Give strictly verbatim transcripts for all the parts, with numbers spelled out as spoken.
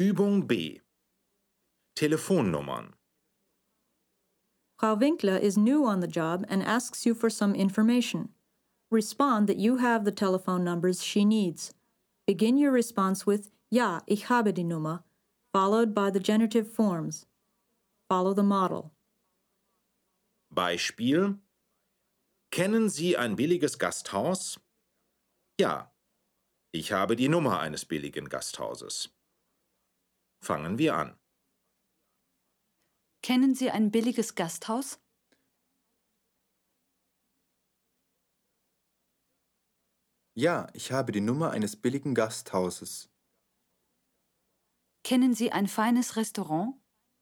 Übung B. Telefonnummern. Frau Winkler is new on the job and asks you for some information. Respond that you have the telephone numbers she needs. Begin your response with Ja, ich habe die Nummer, followed by the genitive forms. Follow the model. Beispiel: Kennen Sie ein billiges Gasthaus? Ja, ich habe die Nummer eines billigen Gasthauses. Fangen wir an. Kennen Sie ein billiges Gasthaus? Ja, ich habe die Nummer eines billigen Gasthauses. Kennen Sie ein feines Restaurant?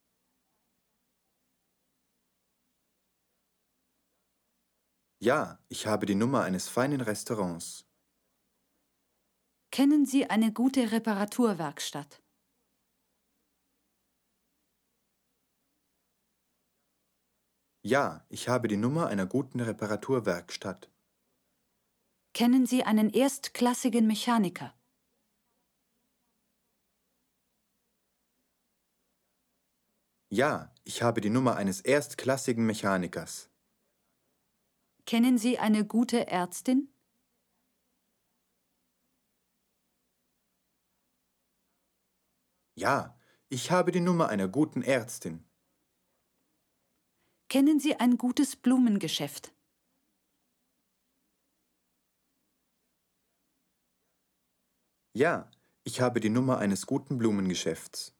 Ja, ich habe die Nummer eines feinen Restaurants. Kennen Sie eine gute Reparaturwerkstatt? Ja, ich habe die Nummer einer guten Reparaturwerkstatt. Kennen Sie einen erstklassigen Mechaniker? Ja, ich habe die Nummer eines erstklassigen Mechanikers. Kennen Sie eine gute Ärztin? Ja, ich habe die Nummer einer guten Ärztin. Kennen Sie ein gutes Blumengeschäft? Ja, ich habe die Nummer eines guten Blumengeschäfts.